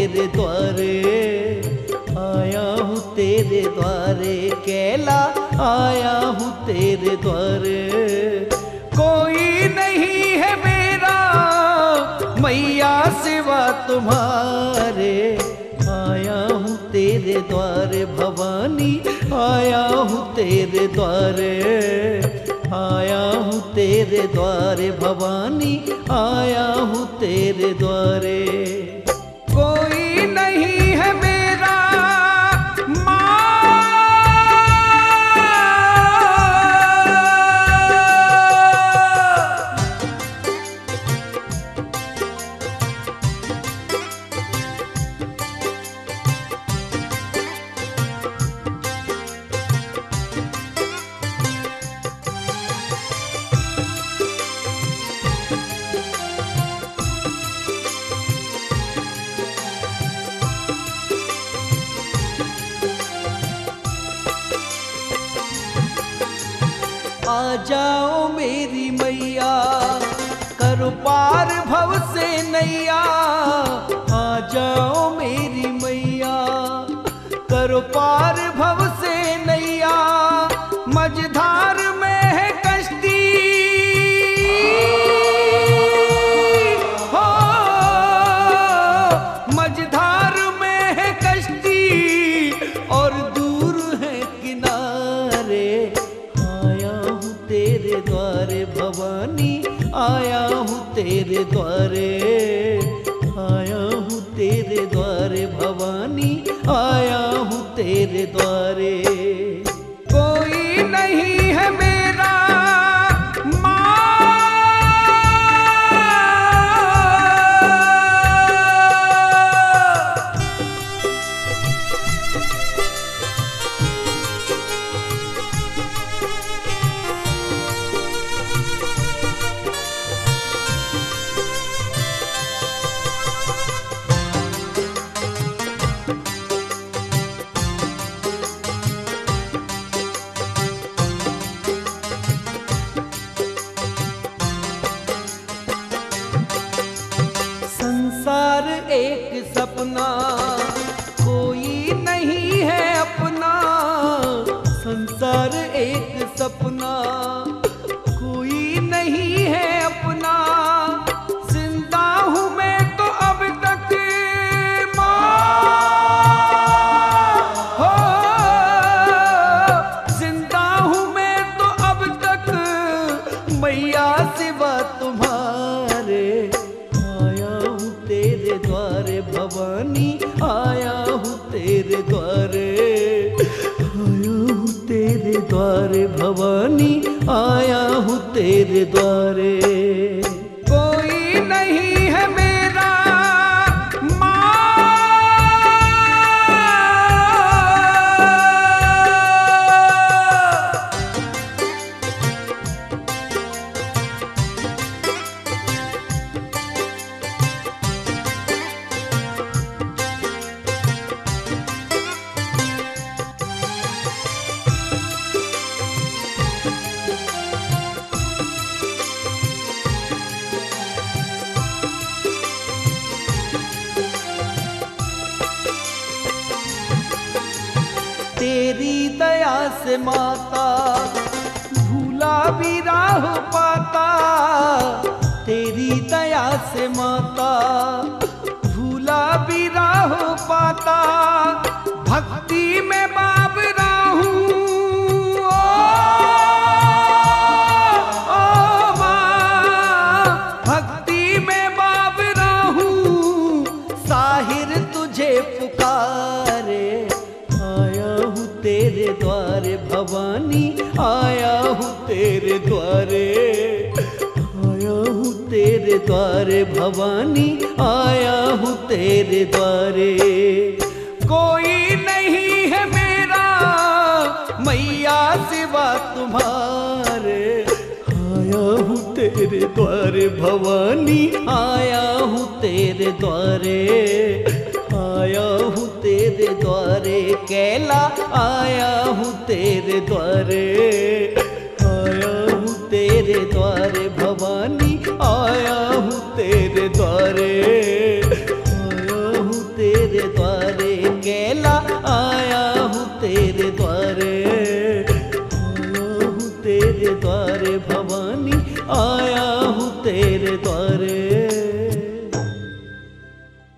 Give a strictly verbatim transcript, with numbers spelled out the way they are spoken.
तेरे द्वारे, आया हूँ तेरे द्वारे, कैला आया हूँ तेरे द्वारे। कोई नहीं है मेरा मैया सिवा तुम्हारे, आया हूँ तेरे द्वारे भवानी, आया हूँ तेरे द्वारे, आया हूँ तेरे द्वारे भवानी, आया हूँ तेरे द्वारे। कोई नहीं है मेरा आ जाओ मेरी मैया, करो पार भव से नैया। आ जाओ मेरी मैया, करो पार भव से नैया। मझधार में है कश्ती, हो मझधार में है कश्ती, और दूर है किनारे। तेरे द्वारे भवानी, आया हूँ तेरे द्वारे, आया हूँ तेरे द्वारे भवानी, आया हूँ तेरे द्वारे। कोई नहीं है मेरा संसार एक सपना, कोई नहीं है अपना। संसार एक सपना, कोई नहीं है अपना। जिंदा हूँ मैं तो अब तक माँ, हो जिंदा हूँ मैं तो अब तक मैया सिवा तुम्हारे। तेरे द्वारे भवानी, आया हूँ तेरे द्वारे, आया हूँ तेरे द्वारे भवानी, आया हूँ तेरे द्वारे। कोई नहीं है मेरा तेरी दया से माता, भूला भी राह पाता। तेरी दया से माता, भूला भी राह पाता। भक्ति में बाबरा हूँ, ओ, ओ माँ, भक्ति में बाबरा हूँ। साहिर तुझे पुकारे, तेरे द्वारे भवानी, आया हूँ तेरे द्वारे, आया हूँ तेरे द्वारे भवानी, आया हूँ तेरे द्वारे। कोई नहीं है मेरा मैया सिवा तुम्हारे, आया हूँ तेरे द्वारे भवानी, आया हूँ तेरे द्वारे, आया हूँ तेरे द्वारे। कैला आया हूँ तेरे द्वारे, आया हूँ तेरे द्वारे भवानी, आया हूँ तेरे द्वारे, आया हूँ तेरे तेरे द्वारे, कैला आया हूँ तेरे द्वारे, आया हूँ तेरे द्वारे भवानी, आया